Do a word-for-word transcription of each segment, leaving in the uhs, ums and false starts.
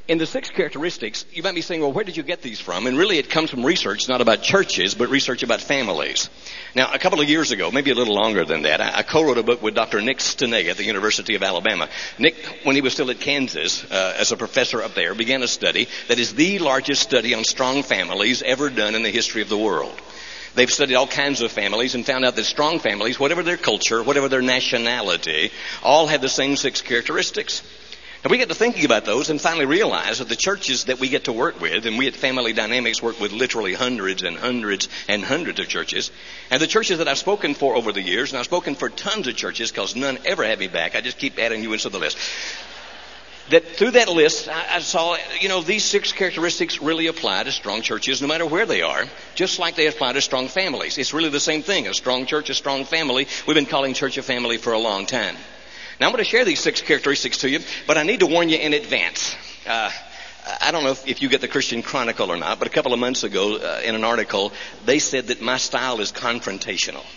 In the six characteristics, you might be saying, well, where did you get these from? And really it comes from research, not about churches, but research about families. Now, a couple of years ago, maybe a little longer than that, I, I co-wrote a book with Doctor Nick Stenay at the University of Alabama. Nick, when he was still at Kansas, uh, as a professor up there, began a study that is the largest study on strong families ever done in the history of the world. They've studied all kinds of families and found out that strong families, whatever their culture, whatever their nationality, all have the same six characteristics. And we get to thinking about those and finally realize that the churches that we get to work with, and we at Family Dynamics work with literally hundreds and hundreds and hundreds of churches, and the churches that I've spoken for over the years, and I've spoken for tons of churches because none ever have me back. I just keep adding you into the list. That through that list, I, I saw, you know, these six characteristics really apply to strong churches no matter where they are, just like they apply to strong families. It's really the same thing. A strong church, a strong family. We've been calling church a family for a long time. Now, I'm going to share these six characteristics to you, but I need to warn you in advance. Uh, I don't know if, if you get the Christian Chronicle or not, but a couple of months ago, uh, in an article, they said that my style is confrontational.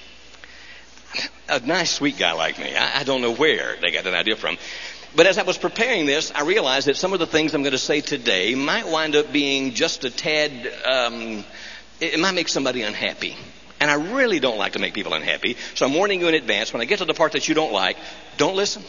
A nice, sweet guy like me. I, I don't know where they got that idea from. But as I was preparing this, I realized that some of the things I'm going to say today might wind up being just a tad, um, it, it might make somebody unhappy. And I really don't like to make people unhappy. So I'm warning you in advance, when I get to the part that you don't like, don't listen.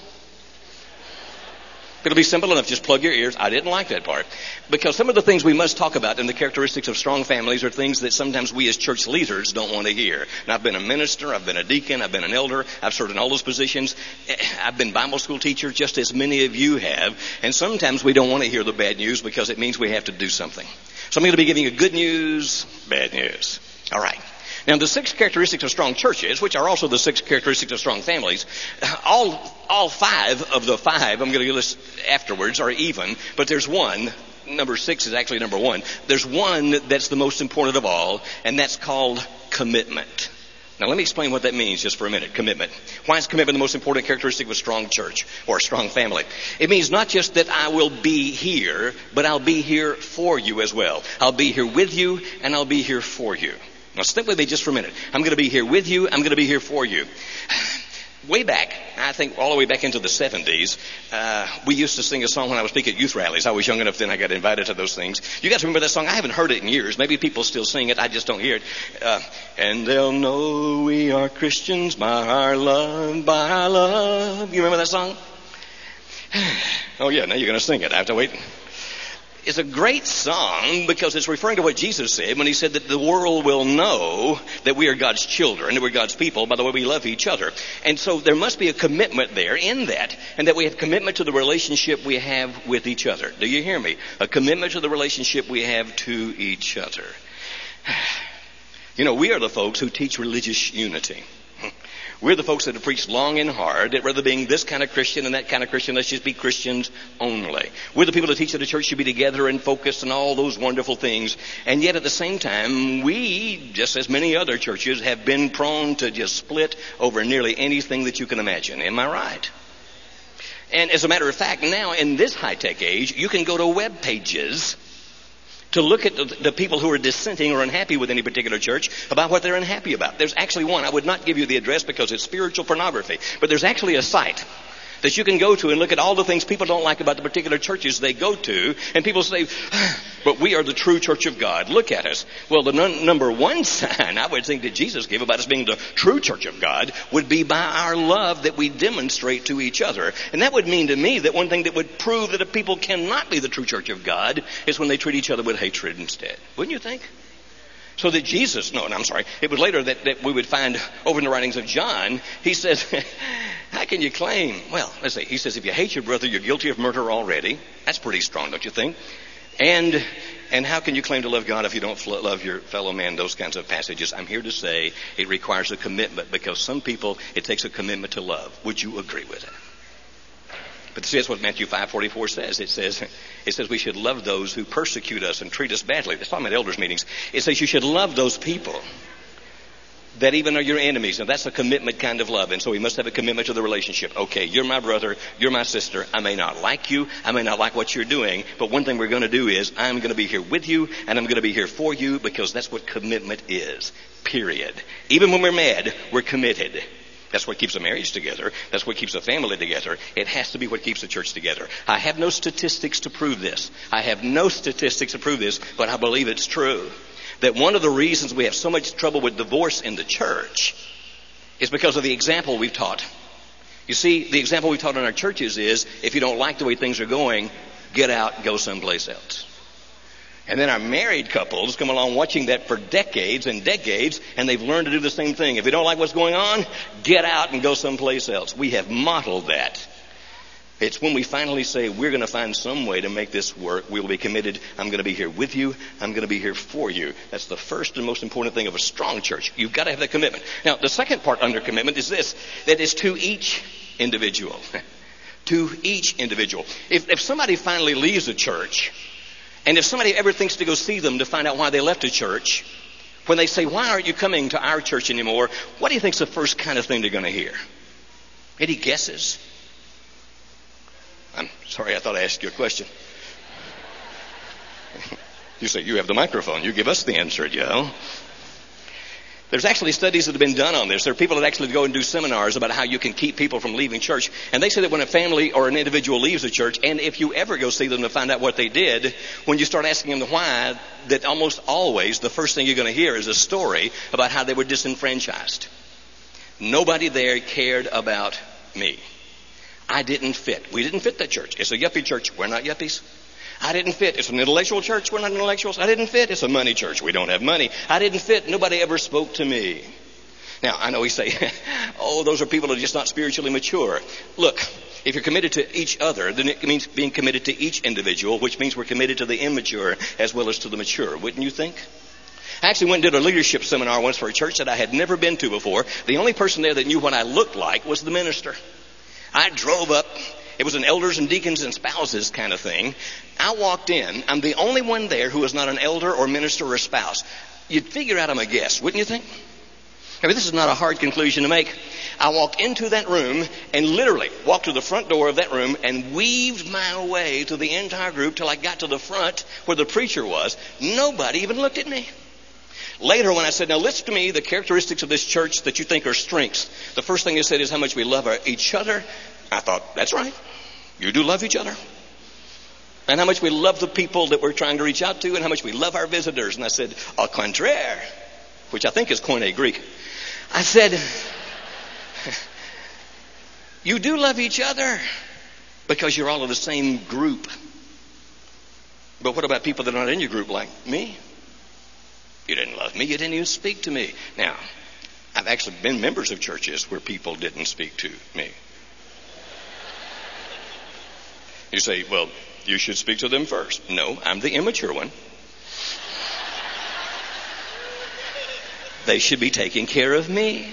It'll be simple enough. Just plug your ears. I didn't like that part. Because some of the things we must talk about in the characteristics of strong families are things that sometimes we as church leaders don't want to hear. And I've been a minister. I've been a deacon. I've been an elder. I've served in all those positions. I've been Bible school teacher, just as many of you have. And sometimes we don't want to hear the bad news because it means we have to do something. So I'm going to be giving you good news, bad news. All right. Now, the six characteristics of strong churches, which are also the six characteristics of strong families, all all five of the five, I'm going to list afterwards, are even, but there's one, number six is actually number one, there's one that's the most important of all, and that's called commitment. Now, let me explain what that means just for a minute, commitment. Why is commitment the most important characteristic of a strong church or a strong family? It means not just that I will be here, but I'll be here for you as well. I'll be here with you, and I'll be here for you. Now, stick with me just for a minute. I'm going to be here with you. I'm going to be here for you. Way back, I think all the way back into the seventies, uh, we used to sing a song when I was speaking at youth rallies. I was young enough then I got invited to those things. You guys remember that song? I haven't heard it in years. Maybe people still sing it. I just don't hear it. Uh, and they'll know we are Christians by our love, by our love. You remember that song? Oh, yeah, now you're going to sing it. I have to wait. It's a great song because it's referring to what Jesus said when he said that the world will know that we are God's children, that we're God's people by the way we love each other. And so there must be a commitment there in that, and that we have commitment to the relationship we have with each other. Do you hear me? A commitment to the relationship we have to each other. You know, we are the folks who teach religious unity. We're the folks that have preached long and hard that rather being this kind of Christian and that kind of Christian, let's just be Christians only. We're the people that teach that the church should be together and focused and all those wonderful things. And yet at the same time, we, just as many other churches, have been prone to just split over nearly anything that you can imagine. Am I right? And as a matter of fact, now in this high-tech age, you can go to web pages to look at the, the people who are dissenting or unhappy with any particular church about what they're unhappy about. There's actually one. I would not give you the address because it's spiritual pornography. But there's actually a site that you can go to and look at all the things people don't like about the particular churches they go to. And people say, but we are the true church of God. Look at us. Well, the num- number one sign I would think that Jesus gave about us being the true church of God would be by our love that we demonstrate to each other. And that would mean to me that one thing that would prove that a people cannot be the true church of God is when they treat each other with hatred instead. Wouldn't you think? So that Jesus, no, no, I'm sorry, it was later that, that we would find over in the writings of John, he says, how can you claim? Well, let's see, he says, if you hate your brother, you're guilty of murder already. That's pretty strong, don't you think? And and how can you claim to love God if you don't love your fellow man? Those kinds of passages. I'm here to say it requires a commitment because some people, it takes a commitment to love. Would you agree with that? But see, that's what Matthew five forty-four says. It says, it says we should love those who persecute us and treat us badly. That's talking about elders' meetings. It says you should love those people that even are your enemies. And that's a commitment kind of love. And so we must have a commitment to the relationship. Okay, you're my brother, you're my sister. I may not like you, I may not like what you're doing, but one thing we're going to do is I'm going to be here with you and I'm going to be here for you because that's what commitment is. Period. Even when we're mad, we're committed. That's what keeps a marriage together. That's what keeps a family together. It has to be what keeps the church together. I have no statistics to prove this. I have no statistics to prove this, but I believe it's true. That one of the reasons we have so much trouble with divorce in the church is because of the example we've taught. You see, the example we've taught in our churches is, if you don't like the way things are going, get out and go someplace else. And then our married couples come along watching that for decades and decades, and they've learned to do the same thing. If you don't like what's going on, get out and go someplace else. We have modeled that. It's when we finally say, we're going to find some way to make this work. We'll be committed. I'm going to be here with you. I'm going to be here for you. That's the first and most important thing of a strong church. You've got to have that commitment. Now, the second part under commitment is this, that is to each individual. To each individual. If, if somebody finally leaves a church, and if somebody ever thinks to go see them to find out why they left a church, when they say, why aren't you coming to our church anymore? What do you think's the first kind of thing they're going to hear? Any guesses? I'm sorry, I thought I asked you a question. You say, you have the microphone. You give us the answer, Joe. There's actually studies that have been done on this. There are people that actually go and do seminars about how you can keep people from leaving church. And they say that when a family or an individual leaves a church, and if you ever go see them to find out what they did, when you start asking them the why, that almost always the first thing you're going to hear is a story about how they were disenfranchised. Nobody there cared about me. I didn't fit. We didn't fit that church. It's a yuppie church. We're not yuppies. I didn't fit. It's an intellectual church. We're not intellectuals. I didn't fit. It's a money church. We don't have money. I didn't fit. Nobody ever spoke to me. Now, I know we say, oh, those are people that are just not spiritually mature. Look, if you're committed to each other, then it means being committed to each individual, which means we're committed to the immature as well as to the mature. Wouldn't you think? I actually went and did a leadership seminar once for a church that I had never been to before. The only person there that knew what I looked like was the minister. I drove up. It was an elders and deacons and spouses kind of thing. I walked in. I'm the only one there who is not an elder or minister or spouse. You'd figure out I'm a guest, wouldn't you think? I mean, this is not a hard conclusion to make. I walked into that room and literally walked to the front door of that room and weaved my way to the entire group till I got to the front where the preacher was. Nobody even looked at me. Later when I said, now list to me the characteristics of this church that you think are strengths, the first thing they said is how much we love our, each other. I thought, that's right. You do love each other. And how much we love the people that we're trying to reach out to and how much we love our visitors. And I said, au contraire, which I think is Koine Greek. I said, you do love each other because you're all of the same group. But what about people that are not in your group like me? You didn't love me. You didn't even speak to me. Now, I've actually been members of churches where people didn't speak to me. You say, well, you should speak to them first. No, I'm the immature one. They should be taking care of me.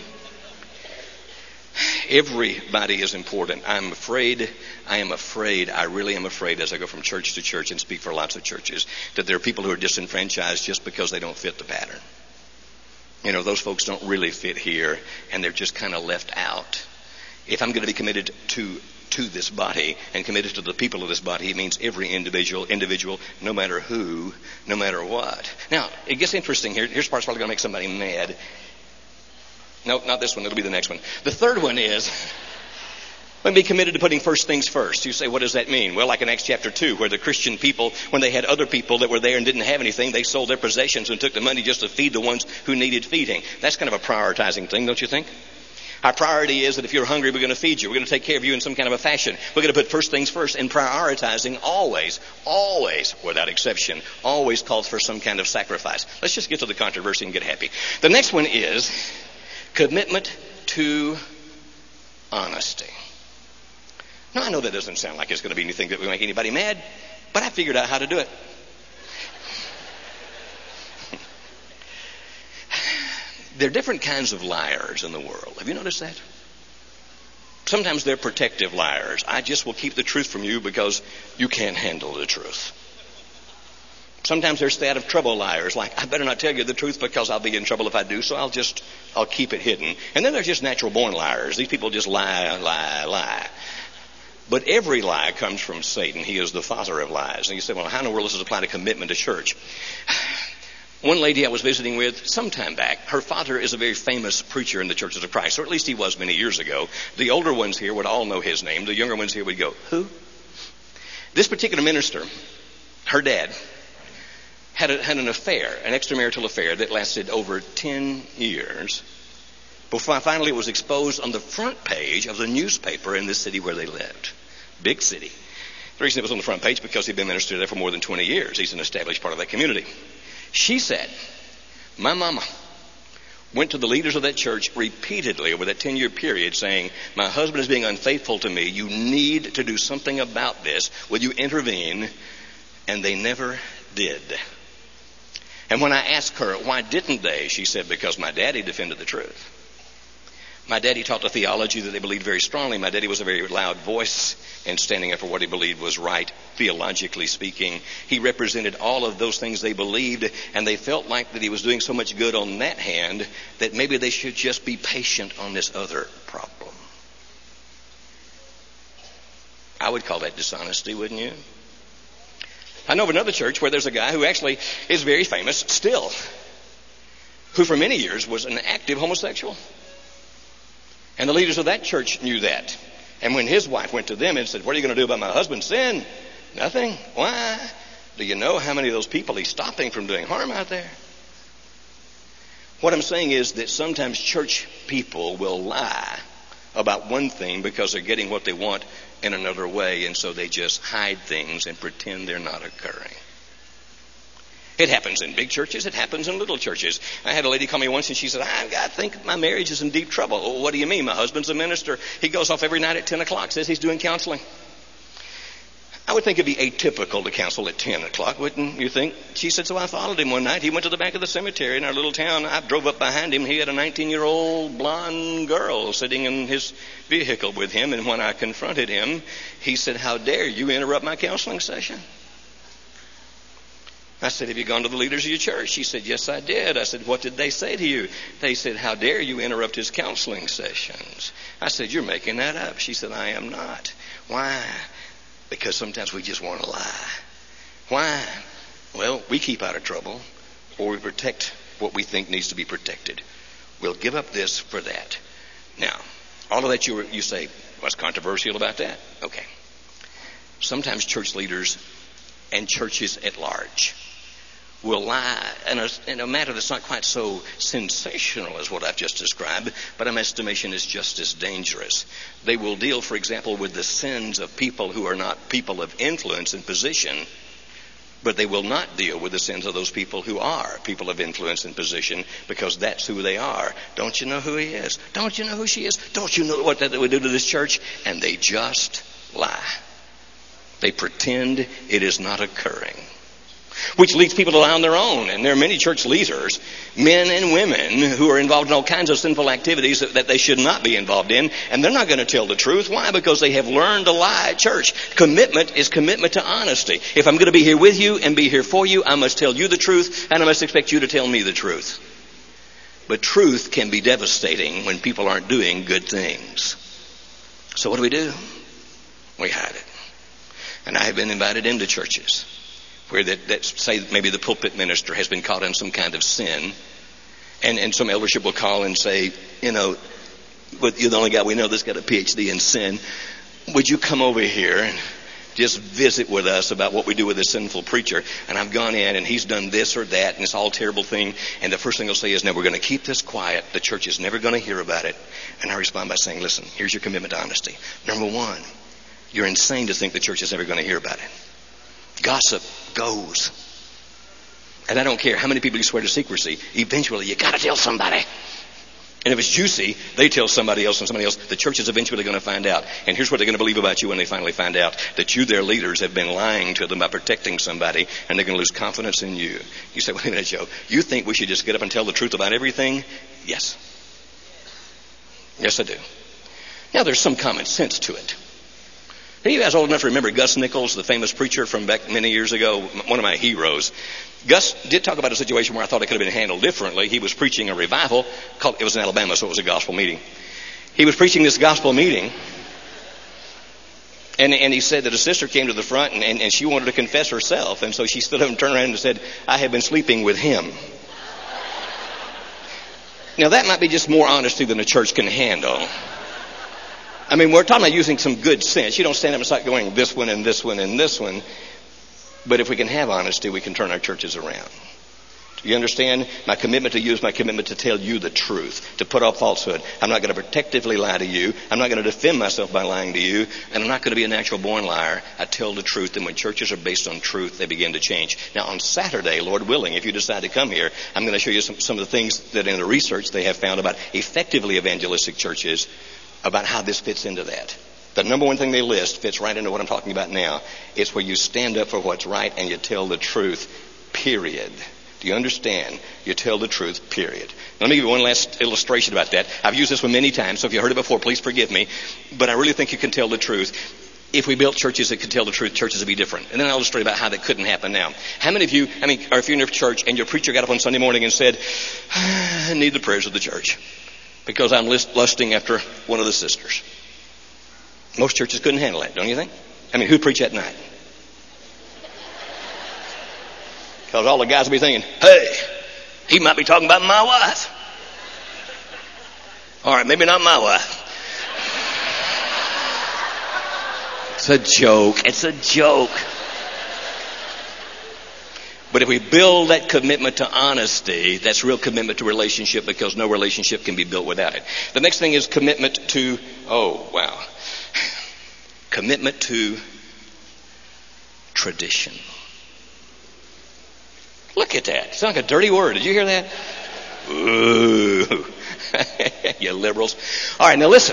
Everybody is important. I'm afraid, I am afraid, I really am afraid as I go from church to church and speak for lots of churches, that there are people who are disenfranchised just because they don't fit the pattern. You know, those folks don't really fit here and they're just kind of left out. If I'm going to be committed to to this body and committed to the people of this body, it means every individual, individual, no matter who, no matter what. Now, it gets interesting here. Here's the part's probably going to make somebody mad. No, not this one. It'll be the next one. The third one is, let me be committed to putting first things first. You say, what does that mean? Well, like in Acts chapter two, where the Christian people, when they had other people that were there and didn't have anything, they sold their possessions and took the money just to feed the ones who needed feeding. That's kind of a prioritizing thing, don't you think? Our priority is that if you're hungry, we're going to feed you. We're going to take care of you in some kind of a fashion. We're going to put first things first, and prioritizing always, always, without exception, always calls for some kind of sacrifice. Let's just get to the controversy and get happy. The next one is commitment to honesty. Now, I know that doesn't sound like it's going to be anything that will make anybody mad, but I figured out how to do it. There are different kinds of liars in the world. Have you noticed that? Sometimes they're protective liars. I just will keep the truth from you because you can't handle the truth. Sometimes they're stay out of trouble liars, like, I better not tell you the truth because I'll be in trouble if I do, so I'll just, I'll keep it hidden. And then there's just natural born liars. These people just lie, lie, lie. But every lie comes from Satan. He is the father of lies. And you say, well, how in the world does this apply to commitment to church? One lady I was visiting with some time back, her father is a very famous preacher in the Churches of Christ, or at least he was many years ago. The older ones here would all know his name. The younger ones here would go, who? This particular minister, her dad, had, a, had an affair, an extramarital affair that lasted over ten years before finally it was exposed on the front page of the newspaper in the city where they lived. Big city. The reason it was on the front page because he'd been minister there for more than twenty years. He's an established part of that community. She said, my mama went to the leaders of that church repeatedly over that ten-year period saying, my husband is being unfaithful to me. You need to do something about this. Will you intervene? And they never did. And when I asked her, why didn't they? She said, because my daddy defended the truth. My daddy taught a theology that they believed very strongly. My daddy was a very loud voice in standing up for what he believed was right, theologically speaking. He represented all of those things they believed, and they felt like that he was doing so much good on that hand that maybe they should just be patient on this other problem. I would call that dishonesty, wouldn't you? I know of another church where there's a guy who actually is very famous still, who for many years was an active homosexual. And the leaders of that church knew that. And when his wife went to them and said, what are you going to do about my husband's sin? Nothing. Why? Do you know how many of those people he's stopping from doing harm out there? What I'm saying is that sometimes church people will lie about one thing because they're getting what they want in another way, and so they just hide things and pretend they're not occurring. It happens in big churches. It happens in little churches. I had a lady call me once and she said, I, I think my marriage is in deep trouble. Well, what do you mean? My husband's a minister. He goes off every night at ten o'clock, says he's doing counseling. I would think it'd be atypical to counsel at ten o'clock, wouldn't you think? She said, so I followed him one night. He went to the back of the cemetery in our little town. I drove up behind him. He had a nineteen-year-old blonde girl sitting in his vehicle with him. And when I confronted him, he said, how dare you interrupt my counseling session? I said, have you gone to the leaders of your church? She said, yes, I did. I said, what did they say to you? They said, how dare you interrupt his counseling sessions? I said, you're making that up. She said, I am not. Why? Because sometimes we just want to lie. Why? Well, we keep out of trouble, or we protect what we think needs to be protected. We'll give up this for that. Now, all of that you, you say, what's controversial about that? Okay. Sometimes church leaders and churches at large will lie in a, in a matter that's not quite so sensational as what I've just described, but in my estimation is just as dangerous. They will deal, for example, with the sins of people who are not people of influence and position, but they will not deal with the sins of those people who are people of influence and position, because that's who they are. Don't you know who he is? Don't you know who she is? Don't you know what that would do to this church? And they just lie. They pretend it is not occurring, which leads people to lie on their own. And there are many church leaders, men and women, who are involved in all kinds of sinful activities that, that they should not be involved in, and they're not going to tell the truth. Why? Because they have learned to lie at church. Commitment is commitment to honesty. If I'm going to be here with you and be here for you, I must tell you the truth, and I must expect you to tell me the truth. But truth can be devastating when people aren't doing good things. So what do we do? We hide it. And I have been invited into churches where that, that say maybe the pulpit minister has been caught in some kind of sin. And, and some eldership will call and say, you know, but you're the only guy we know that's got a P H D in sin. Would you come over here and just visit with us about what we do with this sinful preacher? And I've gone in and he's done this or that and it's all a terrible thing. And the first thing he'll say is, no, we're going to keep this quiet. The church is never going to hear about it. And I respond by saying, listen, here's your commitment to honesty. Number one, you're insane to think the church is ever going to hear about it. Gossip goes. And I don't care how many people you swear to secrecy. Eventually, you got to tell somebody. And if it's juicy, they tell somebody else and somebody else. The church is eventually going to find out. And here's what they're going to believe about you when they finally find out. That you, their leaders, have been lying to them by protecting somebody. And they're going to lose confidence in you. You say, wait a minute, Joe. You think we should just get up and tell the truth about everything? Yes. Yes, I do. Now, there's some common sense to it. Are you guys old enough to remember Gus Nichols, the famous preacher from back many years ago? One of my heroes. Gus did talk about a situation where I thought it could have been handled differently. He was preaching a revival. Called, it was in Alabama, so it was a gospel meeting. He was preaching this gospel meeting. And, and he said that a sister came to the front and, and, and she wanted to confess herself. And so she stood up and turned around and said, I have been sleeping with him. Now, that might be just more honesty than a church can handle. I mean, we're talking about using some good sense. You don't stand up and start going this one and this one and this one. But if we can have honesty, we can turn our churches around. Do you understand? My commitment to you is my commitment to tell you the truth, to put off falsehood. I'm not going to protectively lie to you. I'm not going to defend myself by lying to you. And I'm not going to be a natural born liar. I tell the truth. And when churches are based on truth, they begin to change. Now, on Saturday, Lord willing, if you decide to come here, I'm going to show you some, some of the things that in the research they have found about effectively evangelistic churches, about how this fits into that. The number one thing they list fits right into what I'm talking about now. It's where you stand up for what's right and you tell the truth, period. Do you understand? You tell the truth, period. Let me give you one last illustration about that. I've used this one many times, so if you heard it before, please forgive me. But I really think you can tell the truth. If we built churches that could tell the truth, churches would be different. And then I'll illustrate about how that couldn't happen now. How many of you, I mean, or if you're in your church and your preacher got up on Sunday morning and said, I need the prayers of the church because I'm lusting after one of the sisters. Most churches couldn't handle that, don't you think? I mean, who'd preach that night? Because all the guys will be thinking, hey, he might be talking about my wife. All right, maybe not my wife. It's a joke. It's a joke. But if we build that commitment to honesty, that's real commitment to relationship, because no relationship can be built without it. The next thing is commitment to, oh, wow. Commitment to tradition. Look at that. It's like a dirty word. Did you hear that? Ooh. You liberals. All right, now listen.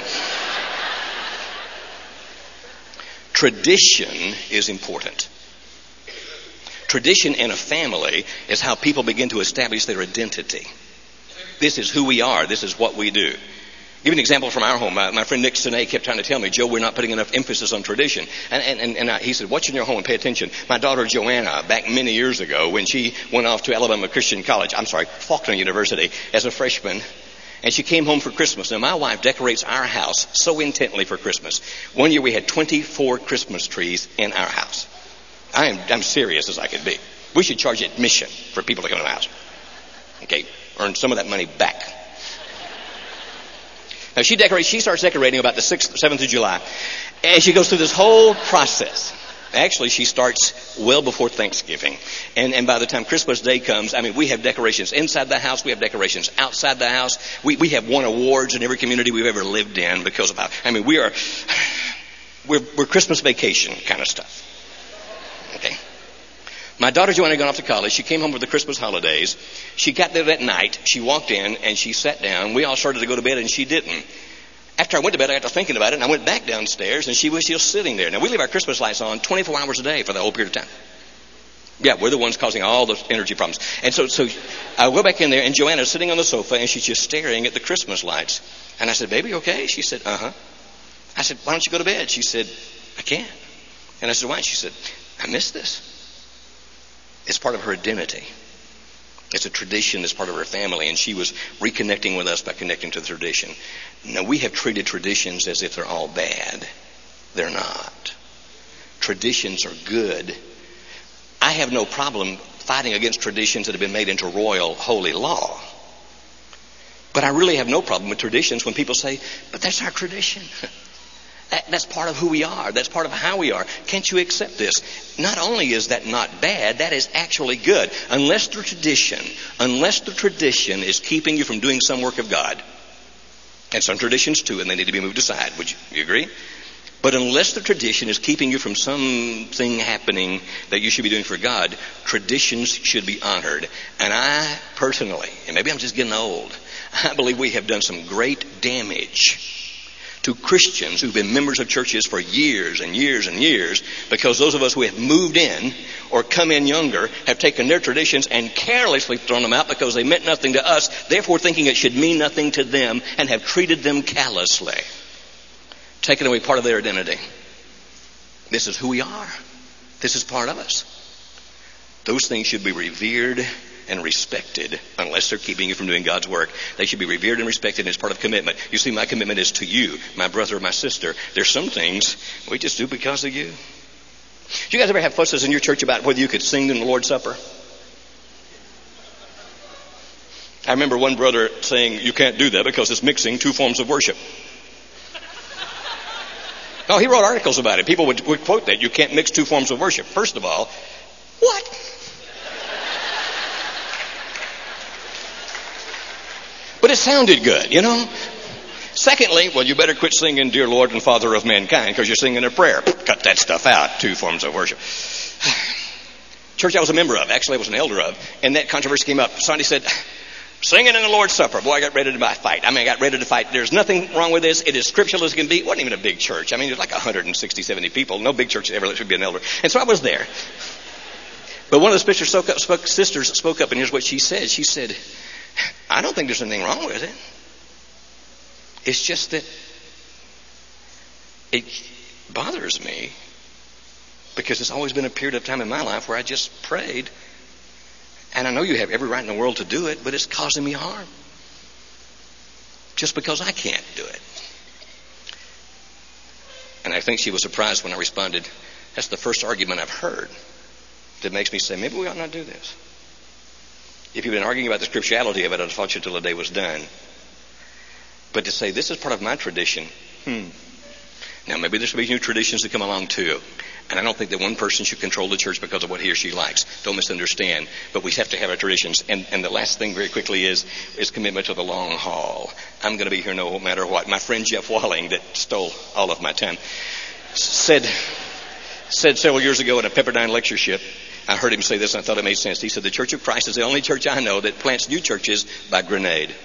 Tradition is important. Tradition in a family is how people begin to establish their identity. This is who we are. This is what we do. Give you an example from our home. My, my friend Nick Sinay kept trying to tell me, Joe, we're not putting enough emphasis on tradition. And, and, and I, he said, what's in your home? And pay attention. My daughter Joanna, back many years ago, when she went off to Alabama Christian College, I'm sorry, Faulkner University, as a freshman, and she came home for Christmas. Now, my wife decorates our house so intently for Christmas. One year we had twenty-four Christmas trees in our house. I am I'm serious as I could be. We should charge admission for people to come to the house. Okay, earn some of that money back. Now, she decorates, she starts decorating about the sixth, seventh of July. And she goes through this whole process. Actually, she starts well before Thanksgiving. And, and by the time Christmas Day comes, I mean, we have decorations inside the house. We have decorations outside the house. We, we have won awards in every community we've ever lived in because of how, I mean, we are, we're, we're Christmas vacation kind of stuff. Okay. My daughter Joanna had gone off to college. She came home for the Christmas holidays. She got there that night. She walked in and she sat down. We all started to go to bed and she didn't. After I went to bed, I got to thinking about it, and I went back downstairs and she was still sitting there. Now, we leave our Christmas lights on twenty-four hours a day for the whole period of time. Yeah, we're the ones causing all those energy problems. And so, so I go back in there and Joanna's sitting on the sofa and she's just staring at the Christmas lights. And I said, baby, okay? She said, uh-huh. I said, why don't you go to bed? She said, I can't. And I said, why? She said, I miss this. It's part of her identity. It's a tradition that's part of her family, and she was reconnecting with us by connecting to the tradition. Now, we have treated traditions as if they're all bad. They're not. Traditions are good. I have no problem fighting against traditions that have been made into royal, holy law. But I really have no problem with traditions when people say, but that's our tradition. That's part of who we are. That's part of how we are. Can't you accept this? Not only is that not bad, that is actually good. Unless the tradition, unless the tradition is keeping you from doing some work of God. And some traditions too, and they need to be moved aside. Would you, you agree? But unless the tradition is keeping you from something happening that you should be doing for God, traditions should be honored. And I personally, and maybe I'm just getting old, I believe we have done some great damage to Christians who've been members of churches for years and years and years, because those of us who have moved in or come in younger have taken their traditions and carelessly thrown them out because they meant nothing to us, therefore thinking it should mean nothing to them, and have treated them callously, taken away part of their identity. This is who we are. This is part of us. Those things should be revered and respected, unless they're keeping you from doing God's work. They should be revered and respected as part of commitment. You see, my commitment is to you, my brother or my sister. There's some things we just do because of you. Do you guys ever have fusses in your church about whether you could sing in the Lord's Supper? I, I remember one brother saying, you can't do that because it's mixing two forms of worship. Oh, he wrote articles about it. People would, would quote that. You can't mix two forms of worship. First of all, what? But it sounded good, you know. Secondly, well, you better quit singing Dear Lord and Father of Mankind because you're singing a prayer. Cut that stuff out. Two forms of worship. Church I was a member of, actually I was an elder of, and that controversy came up. Somebody said, singing in the Lord's Supper. Boy, I got ready to fight. I mean, I got ready to fight. There's nothing wrong with this. It is scriptural as it can be. It wasn't even a big church. I mean, there's like one hundred sixty, seventy people. No big church ever should be an elder. And so I was there. But one of the sisters spoke up, spoke, sisters spoke up, and here's what she said. She said, I don't think there's anything wrong with it. It's just that it bothers me because it's always been a period of time in my life where I just prayed. And I know you have every right in the world to do it, but it's causing me harm. Just because I can't do it. And I think she was surprised when I responded, that's the first argument I've heard that makes me say, maybe we ought not do this. If you've been arguing about the scripturality of it, I'd have fought you till the day was done. But to say, this is part of my tradition, hmm. Now, maybe there should be new traditions that come along too. And I don't think that one person should control the church because of what he or she likes. Don't misunderstand. But we have to have our traditions. And, and the last thing very quickly is, is commitment to the long haul. I'm going to be here no matter what. My friend Jeff Walling, that stole all of my time, said, said several years ago at a Pepperdine lectureship, I heard him say this and I thought it made sense. He said, the Church of Christ is the only church I know that plants new churches by grenade.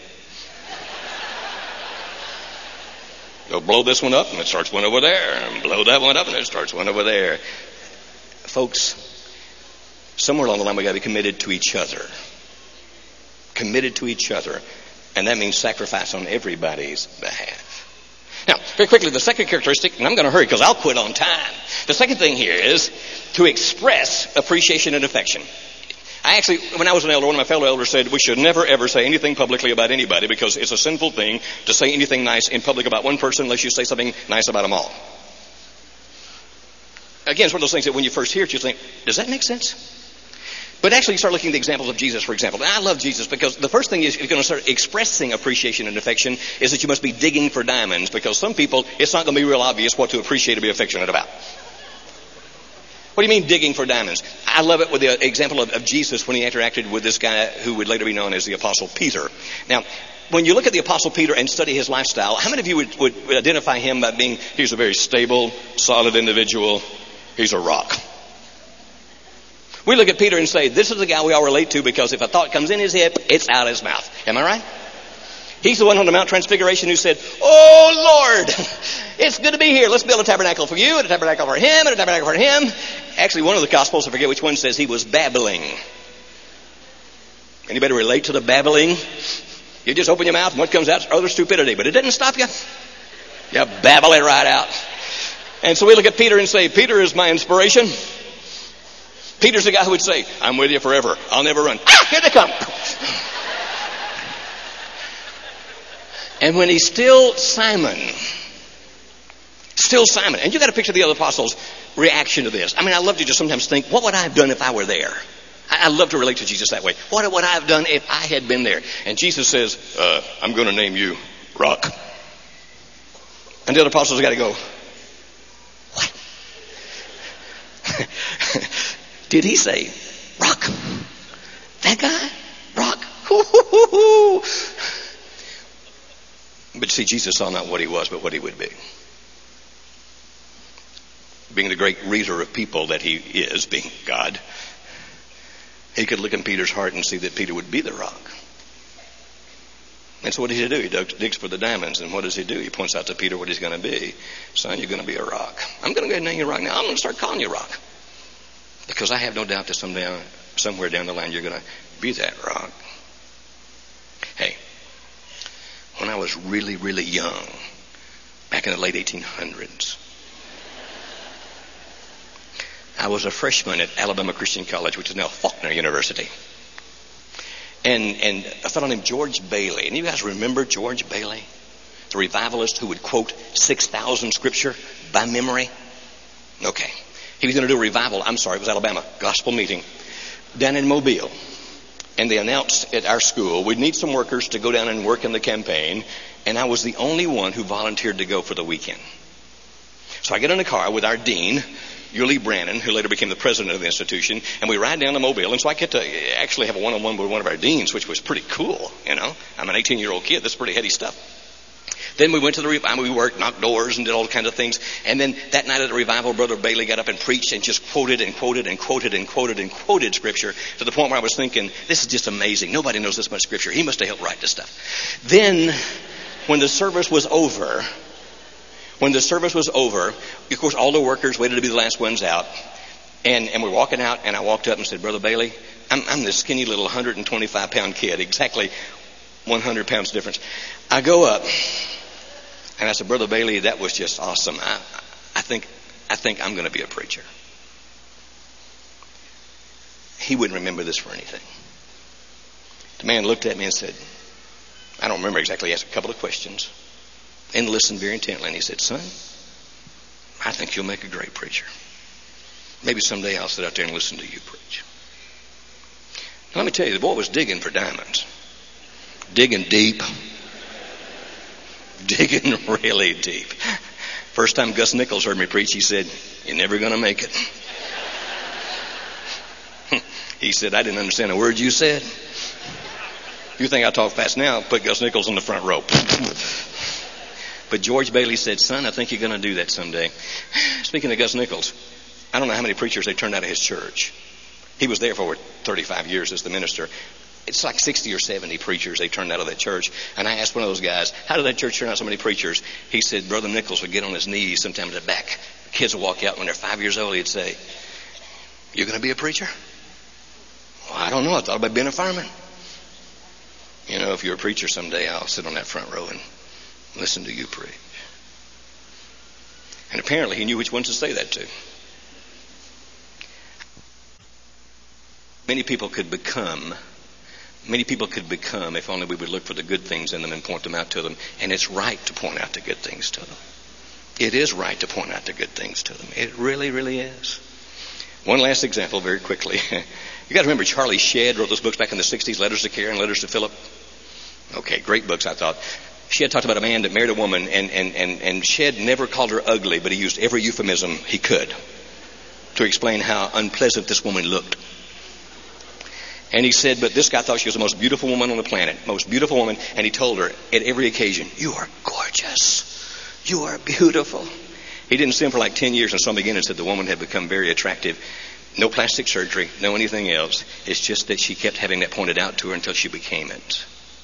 They'll blow this one up and it starts one over there. And blow that one up and it starts one over there. Folks, somewhere along the line we got to be committed to each other. Committed to each other. And that means sacrifice on everybody's behalf. Now, very quickly, the second characteristic, and I'm going to hurry because I'll quit on time. The second thing here is to express appreciation and affection. I actually, when I was an elder, one of my fellow elders said we should never ever say anything publicly about anybody because it's a sinful thing to say anything nice in public about one person unless you say something nice about them all. Again, it's one of those things that when you first hear it, you think, does that make sense? But actually, you start looking at the examples of Jesus, for example. And I love Jesus because the first thing is, if you're going to start expressing appreciation and affection, is that you must be digging for diamonds because some people, it's not going to be real obvious what to appreciate or be affectionate about. What do you mean digging for diamonds? I love it with the example of, of Jesus when he interacted with this guy who would later be known as the Apostle Peter. Now, when you look at the Apostle Peter and study his lifestyle, how many of you would, would, would identify him by being, he's a very stable, solid individual. He's a rock. We look at Peter and say, this is the guy we all relate to because if a thought comes in his head, it's out of his mouth. Am I right? He's the one on the Mount Transfiguration who said, oh, Lord, it's good to be here. Let's build a tabernacle for you and a tabernacle for him and a tabernacle for him. Actually, one of the Gospels, I forget which one, says he was babbling. Anybody relate to the babbling? You just open your mouth and what comes out is utter stupidity. But it didn't stop you. You babble it right out. And so we look at Peter and say, Peter is my inspiration. Peter's the guy who would say, I'm with you forever. I'll never run. Ah, here they come. And when he's still Simon, still Simon, and you got to picture the other apostles' reaction to this. I mean, I love to just sometimes think, what would I have done if I were there? I, I love to relate to Jesus that way. What would I have done if I had been there? And Jesus says, uh, I'm going to name you Rock. And the other apostles got to go, what? Did he say, Rock? That guy? Rock? Hoo-hoo-hoo-hoo. But see, Jesus saw not what he was, but what he would be. Being the great reader of people that he is, being God, he could look in Peter's heart and see that Peter would be the rock. And so what does he do? He digs for the diamonds. And what does he do? He points out to Peter what he's going to be. Son, you're going to be a rock. I'm going to go ahead and name you rock now. I'm going to start calling you rock. Because I have no doubt that someday, somewhere down the line you're going to be that rock. Hey. When I was really, really young, back in the late eighteen hundreds, I was a freshman at Alabama Christian College, which is now Faulkner University. And, and a fellow named George Bailey. And you guys remember George Bailey? The revivalist who would quote six thousand scripture by memory? Okay. He was going to do a revival. I'm sorry, it was Alabama. Gospel meeting. Down in Mobile. and they announced at our school, we'd need some workers to go down and work in the campaign, and I was the only one who volunteered to go for the weekend. So I get in a car with our dean, Yuli Brannon, who later became the president of the institution, and we ride down to Mobile, and so I get to actually have a one-on-one with one of our deans, which was pretty cool, you know. I'm an eighteen-year-old kid. That's pretty heady stuff. Then we went to the revival. We worked, knocked doors, and did all kinds of things. And then that night at the revival, Brother Bailey got up and preached and just quoted and quoted and quoted and quoted and quoted Scripture to the point where I was thinking, this is just amazing. Nobody knows this much Scripture. He must have helped write this stuff. Then, when the service was over, when the service was over, of course, all the workers waited to be the last ones out. And, and we're walking out, and I walked up and said, Brother Bailey, I'm, I'm this skinny little one hundred twenty-five pound kid, exactly one hundred pounds difference. I go up. And I said, Brother Bailey, that was just awesome. I, I think, I think I'm going to be a preacher. He wouldn't remember this for anything. The man looked at me and said, I don't remember exactly. He asked a couple of questions and listened very intently. And he said, son, I think you'll make a great preacher. Maybe someday I'll sit out there and listen to you preach. Now, let me tell you, the boy was digging for diamonds. Digging deep. Digging really deep. First time Gus Nichols heard me preach, he said, you're never going to make it. He said, I didn't understand a word you said. You think I talk fast now, put Gus Nichols on the front row. But George Bailey said, son, I think you're going to do that someday. Speaking of Gus Nichols, I don't know how many preachers they turned out of his church. He was there for thirty-five years as the minister. It's like sixty or seventy preachers they turned out of that church. And I asked one of those guys, how did that church turn out so many preachers? He said, Brother Nichols would get on his knees sometimes at the back. The kids would walk out when they're five years old. He'd say, you're going to be a preacher? Well, I don't know. I thought about being a fireman. You know, if you're a preacher someday, I'll sit on that front row and listen to you preach. And apparently he knew which ones to say that to. Many people could become Many people could become if only we would look for the good things in them and point them out to them. And it's right to point out the good things to them. It is right to point out the good things to them. It really, really is. One last example very quickly. You got to remember Charlie Shedd wrote those books back in the sixties, Letters to Karen, Letters to Philip. Okay, great books, I thought. Shedd talked about a man that married a woman, and, and, and, and Shedd never called her ugly, but he used every euphemism he could to explain how unpleasant this woman looked. And he said, but this guy thought she was the most beautiful woman on the planet, most beautiful woman, and he told her at every occasion, you are gorgeous. You are beautiful. He didn't see him for like ten years, and so began and said the woman had become very attractive. No plastic surgery, no anything else. It's just that she kept having that pointed out to her until she became it.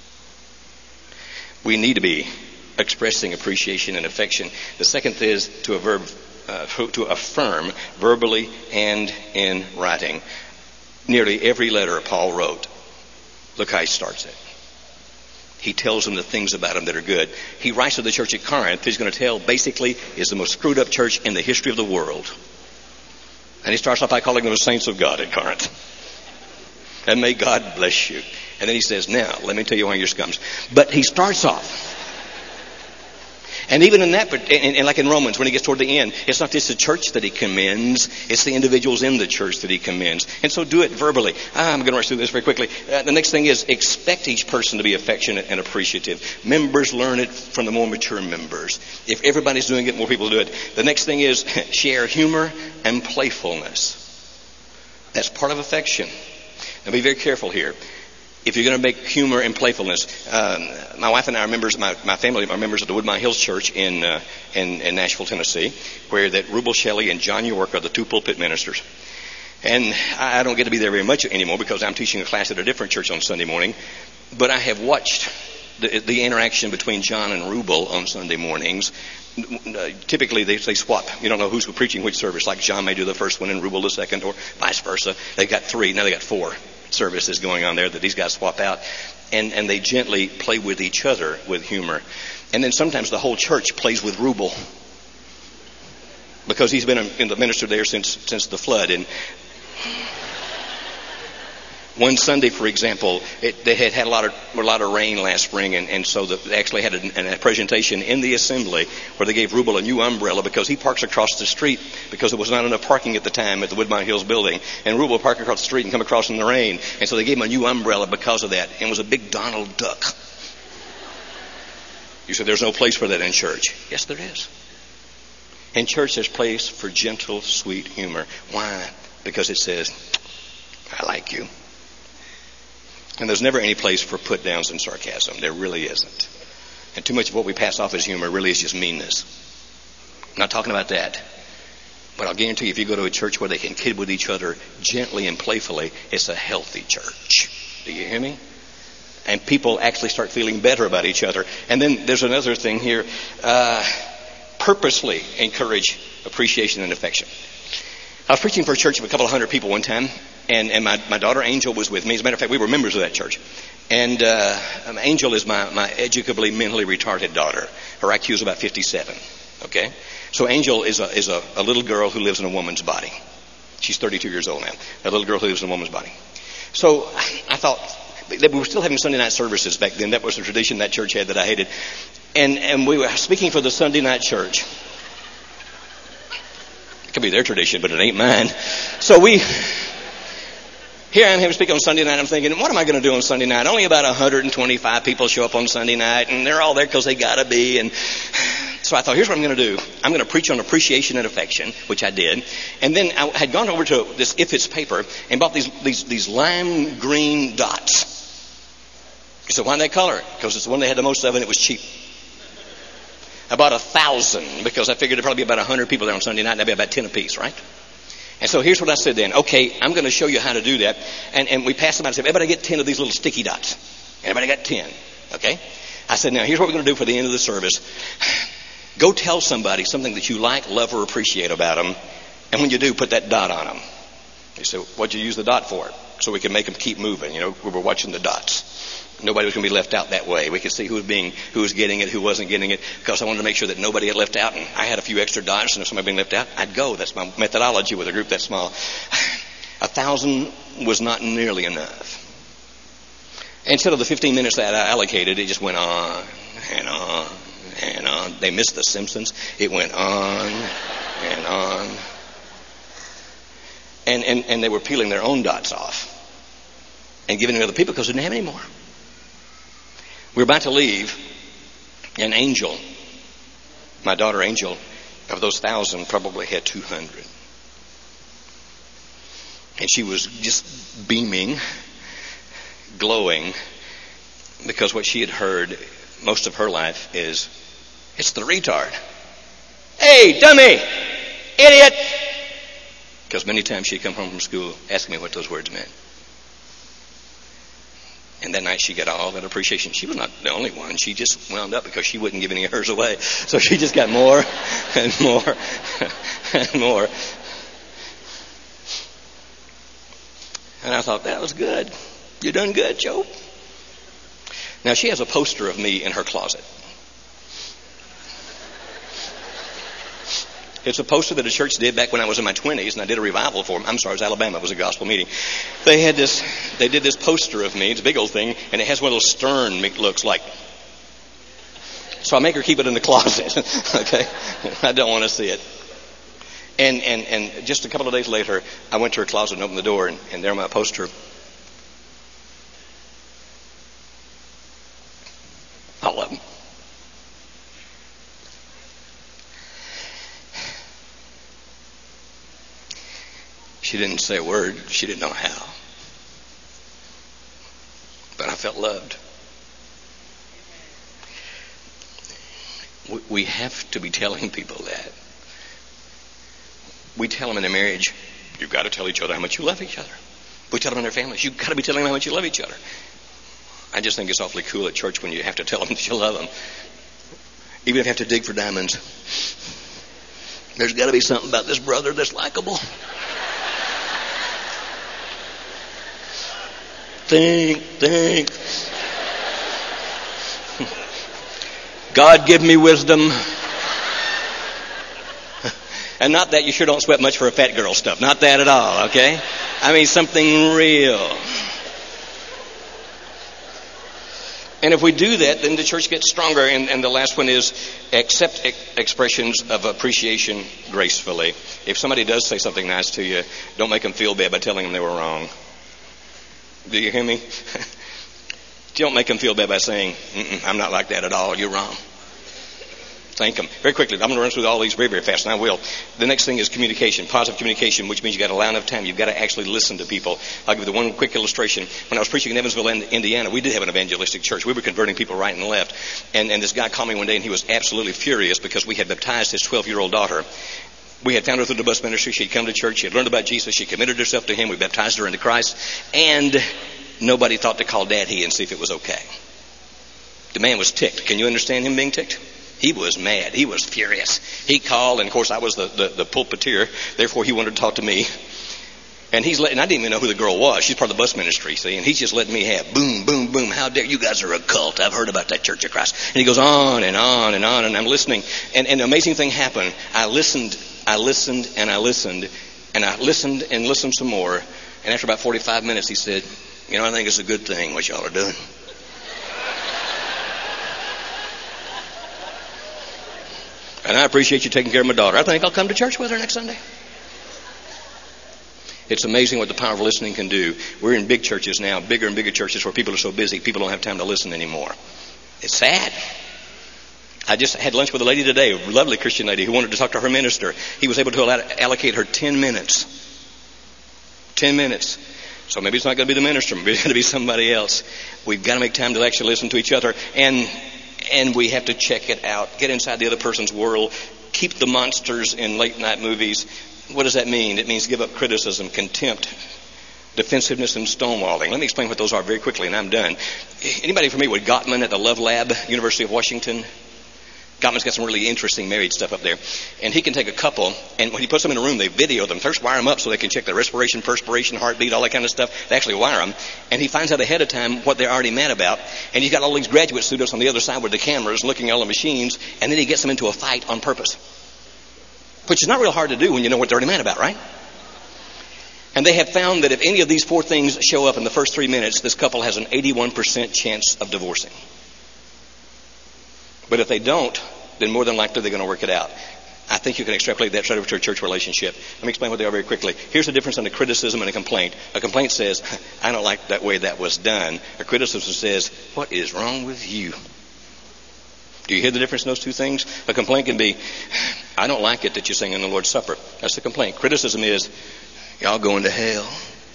We need to be expressing appreciation and affection. The second is to, a verb, uh, to affirm verbally and in writing. Nearly every letter Paul wrote, look how he starts it. He tells them the things about him that are good. He writes to the church at Corinth. He's going to tell, basically, is the most screwed up church in the history of the world. And he starts off by calling them the saints of God at Corinth. And may God bless you. And then he says, now, let me tell you why you're scums. But he starts off. And even in that, and, and like in Romans, when he gets toward the end, it's not just the church that he commends, it's the individuals in the church that he commends. And so do it verbally. Ah, I'm going to rush through this very quickly. Uh, the next thing is expect each person to be affectionate and appreciative. Members learn it from the more mature members. If everybody's doing it, more people do it. The next thing is share humor and playfulness. That's part of affection. Now be very careful here. If you're going to make humor and playfulness, um, my wife and I are members, my, my family are members of the Woodmont Hills Church in, uh, in in Nashville, Tennessee, where that Rubel Shelley and John York are the two pulpit ministers. And I don't get to be there very much anymore because I'm teaching a class at a different church on Sunday morning. But I have watched the, the interaction between John and Rubel on Sunday mornings. Uh, typically they, they swap. You don't know who's preaching which service. Like John may do the first one and Rubel the second, or vice versa. They've got three. Now they got four services going on there that these guys swap out, and and they gently play with each other with humor. And then sometimes the whole church plays with Rubel because he's been in the minister there since since the flood. And One Sunday, for example, it, they had had a lot of a lot of rain last spring, and, and so the, they actually had a, a presentation in the assembly where they gave Rubel a new umbrella because he parks across the street because there was not enough parking at the time at the Woodmont Hills building, and Rubel parked across the street and come across in the rain, and so they gave him a new umbrella because of that, and it was a big Donald Duck. You said there's no place for that in church. Yes, there is. In church, there's place for gentle, sweet humor. Why? Because it says, I like you. And there's never any place for put downs and sarcasm. There really isn't. And too much of what we pass off as humor really is just meanness. I'm not talking about that. But I'll guarantee you, if you go to a church where they can kid with each other gently and playfully, it's a healthy church. Do you hear me? And people actually start feeling better about each other. And then there's another thing here. Uh, purposely encourage appreciation and affection. I was preaching for a church of a couple of hundred people one time. And, and my, my daughter Angel was with me. As a matter of fact, we were members of that church. And uh, um, Angel is my, my educably mentally retarded daughter. Her I Q is about fifty-seven. Okay? So Angel is a is a, a little girl who lives in a woman's body. She's thirty-two years old now. A little girl who lives in a woman's body. So I thought, we were still having Sunday night services back then. That was a tradition that church had that I hated. And, and we were speaking for the Sunday night church. It could be their tradition, but it ain't mine. So we... Here I am having to speak on Sunday night. I'm thinking, what am I going to do on Sunday night? Only about one hundred twenty-five people show up on Sunday night, and they're all there because they got to be. And so I thought, here's what I'm going to do. I'm going to preach on appreciation and affection, which I did. And then I had gone over to this If It's paper and bought these these, these lime green dots. So why that color? Because it's the one they had the most of, and it was cheap. I bought a thousand because I figured there'd probably be about one hundred people there on Sunday night, and that'd be about ten apiece, right? And so here's what I said then. Okay, I'm going to show you how to do that. And, and we passed them out and said, everybody get ten of these little sticky dots. Everybody got ten. Okay? I said, now here's what we're going to do for the end of the service. Go tell somebody something that you like, love, or appreciate about them. And when you do, put that dot on them. You say, what'd you use the dot for? So we can make them keep moving. You know, we were watching the dots. Nobody was going to be left out that way. We could see who was being, who was getting it, who wasn't getting it, because I wanted to make sure that nobody had left out. And I had a few extra dots, and if somebody being left out, I'd go. That's my methodology with a group that small. A thousand was not nearly enough. Instead of the fifteen minutes that I allocated, it just went on and on and on. They missed The Simpsons. It went on and on. And, and, and they were peeling their own dots off and giving them to other people because they didn't have any more. We were about to leave, and Angel, my daughter Angel, of those thousand, probably had two hundred. And she was just beaming, glowing, because what she had heard most of her life is, it's the retard. Hey, dummy! Idiot! Because many times she'd come home from school asking me what those words meant. And that night she got all that appreciation. She was not the only one. She just wound up because she wouldn't give any of hers away. So she just got more and more and more. And I thought, that was good. You done good, Joe. Now she has a poster of me in her closet. It's a poster that a church did back when I was in my twenties, and I did a revival for them. I'm sorry, it was Alabama. It was a gospel meeting. They had this, they did this poster of me. It's a big old thing, and it has one of those stern looks like. So I make her keep it in the closet. Okay? I don't want to see it. And, and, and just a couple of days later, I went to her closet and opened the door, and, and there my poster. All of them. She didn't say a word. She didn't know how. But I felt loved. We have to be telling people that. We tell them in their marriage, you've got to tell each other how much you love each other. We tell them in their families, you've got to be telling them how much you love each other. I just think it's awfully cool at church when you have to tell them that you love them. Even if you have to dig for diamonds. There's got to be something about this brother that's likable. Think, think. God give me wisdom. And not that you sure don't sweat much for a fat girl stuff. Not that at all, okay? I mean something real. And if we do that, then the church gets stronger. And, and the last one is accept ex- expressions of appreciation gracefully. If somebody does say something nice to you, don't make them feel bad by telling them they were wrong. Do you hear me? Don't make them feel bad by saying, I'm not like that at all. You're wrong. Thank them. Very quickly, I'm going to run through all these very, very fast, and I will. The next thing is communication, positive communication, which means you've got to allow enough time. You've got to actually listen to people. I'll give you the one quick illustration. When I was preaching in Evansville, Indiana, we did have an evangelistic church. We were converting people right and left. And, and this guy called me one day, and he was absolutely furious because we had baptized his twelve-year-old daughter. We had found her through the bus ministry. She'd come to church. She had learned about Jesus. She committed herself to him. We baptized her into Christ. And nobody thought to call Daddy and see if it was okay. The man was ticked. Can you understand him being ticked? He was mad. He was furious. He called, and of course I was the, the, the pulpiteer. Therefore, he wanted to talk to me. And he's letting, I didn't even know who the girl was. She's part of the bus ministry, see, and he's just letting me have boom, boom, boom. How dare you guys are a cult. I've heard about that Church of Christ. And he goes on and on and on, and I'm listening. And, and an amazing thing happened. I listened, I listened, and I listened, and I listened and listened some more. And after about forty-five minutes, he said, you know, I think it's a good thing what y'all are doing. And I appreciate you taking care of my daughter. I think I'll come to church with her next Sunday. It's amazing what the power of listening can do. We're in big churches now, bigger and bigger churches where people are so busy, people don't have time to listen anymore. It's sad. I just had lunch with a lady today, a lovely Christian lady who wanted to talk to her minister. He was able to allocate her ten minutes. Ten minutes. So maybe it's not going to be the minister, maybe it's going to be somebody else. We've got to make time to actually listen to each other. And And we have to check it out. Get inside the other person's world. Keep the monsters in late night movies. What does that mean? It means give up criticism, contempt, defensiveness, and stonewalling. Let me explain what those are very quickly, and I'm done. Anybody familiar with Gottman at the Love Lab, University of Washington? Gottman's got some really interesting married stuff up there. And he can take a couple, and when he puts them in a room, they video them. First wire them up so they can check their respiration, perspiration, heartbeat, all that kind of stuff. They actually wire them. And he finds out ahead of time what they're already mad about. And he's got all these graduate students on the other side with the cameras looking at all the machines. And then he gets them into a fight on purpose. Which is not real hard to do when you know what they're already mad about, right? And they have found that if any of these four things show up in the first three minutes, this couple has an eighty-one percent chance of divorcing. But if they don't, then more than likely they're going to work it out. I think you can extrapolate that straight over to a church relationship. Let me explain what they are very quickly. Here's the difference in a criticism and a complaint. A complaint says, I don't like that way that was done. A criticism says, what is wrong with you? Do you hear the difference in those two things? A complaint can be, I don't like it that you sing in the Lord's Supper. That's the complaint. Criticism is, y'all going to hell.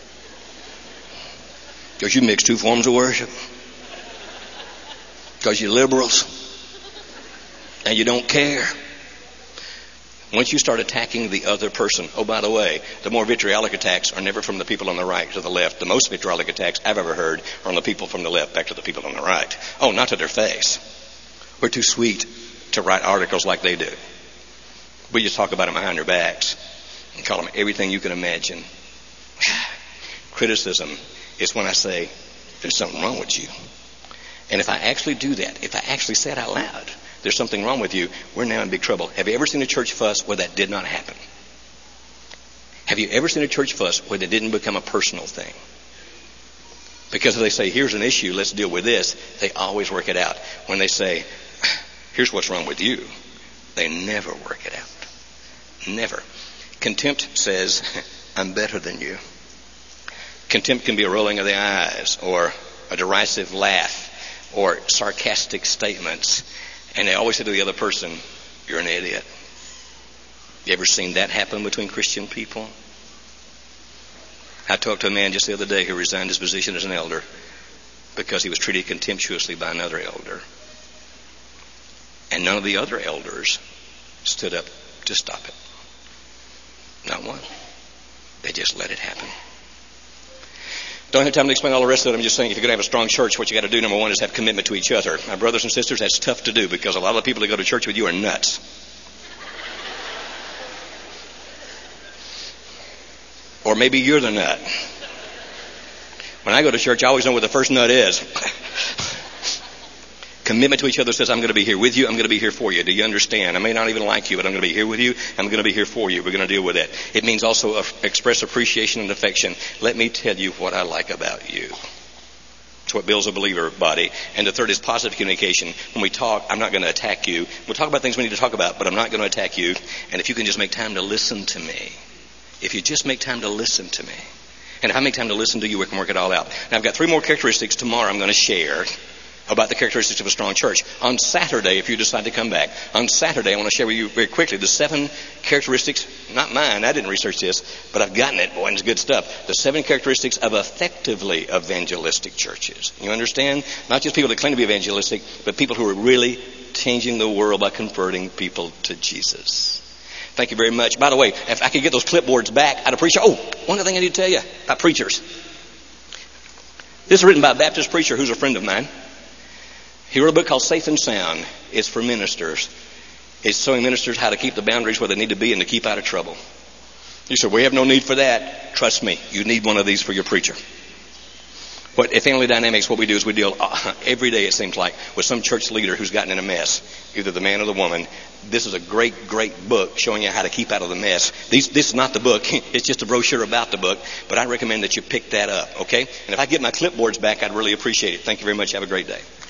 Because you mix two forms of worship. Because you're liberals. And you don't care. Once you start attacking the other person, oh, by the way, the more vitriolic attacks are never from the people on the right to the left. The most vitriolic attacks I've ever heard are on the people from the left back to the people on the right. Oh, not to their face. We're too sweet to write articles like they do. We just talk about them behind their backs and call them everything you can imagine. Criticism is when I say, there's something wrong with you. And if I actually do that, if I actually say it out loud, there's something wrong with you, we're now in big trouble. Have you ever seen a church fuss where that did not happen? Have you ever seen a church fuss where that didn't become a personal thing? Because if they say, here's an issue, let's deal with this, they always work it out. When they say, here's what's wrong with you, they never work it out. Never. Contempt says, I'm better than you. Contempt can be a rolling of the eyes or a derisive laugh or sarcastic statements. And they always say to the other person, you're an idiot. You ever seen that happen between Christian people? I talked to a man just the other day who resigned his position as an elder because he was treated contemptuously by another elder. And none of the other elders stood up to stop it. Not one. They just let it happen. Don't have time to explain all the rest of it. I'm just saying if you're going to have a strong church, what you got to do, number one, is have commitment to each other. My brothers and sisters, that's tough to do because a lot of the people that go to church with you are nuts. Or maybe you're the nut. When I go to church, I always know where the first nut is. Commitment to each other says, I'm going to be here with you. I'm going to be here for you. Do you understand? I may not even like you, but I'm going to be here with you. I'm going to be here for you. We're going to deal with it. It means also express appreciation and affection. Let me tell you what I like about you. It's what builds a believer body. And the third is positive communication. When we talk, I'm not going to attack you. We'll talk about things we need to talk about, but I'm not going to attack you. And if you can just make time to listen to me, if you just make time to listen to me, and if I make time to listen to you, we can work it all out. Now, I've got three more characteristics tomorrow I'm going to share about the characteristics of a strong church. On Saturday, if you decide to come back, on Saturday, I want to share with you very quickly the seven characteristics, not mine, I didn't research this, but I've gotten it, boy, and it's good stuff. The seven characteristics of effectively evangelistic churches. You understand? Not just people that claim to be evangelistic, but people who are really changing the world by converting people to Jesus. Thank you very much. By the way, if I could get those clipboards back, I'd appreciate. Oh, one other thing I need to tell you about preachers. This is written by a Baptist preacher who's a friend of mine. He wrote a book called Safe and Sound. It's for ministers. It's showing ministers how to keep the boundaries where they need to be and to keep out of trouble. You said, we have no need for that. Trust me, you need one of these for your preacher. What at Family Dynamics, what we do is we deal uh, every day, it seems like, with some church leader who's gotten in a mess, either the man or the woman. This is a great, great book showing you how to keep out of the mess. These, this is not the book. It's just a brochure about the book. But I recommend that you pick that up, okay? And if I get my clipboards back, I'd really appreciate it. Thank you very much. Have a great day.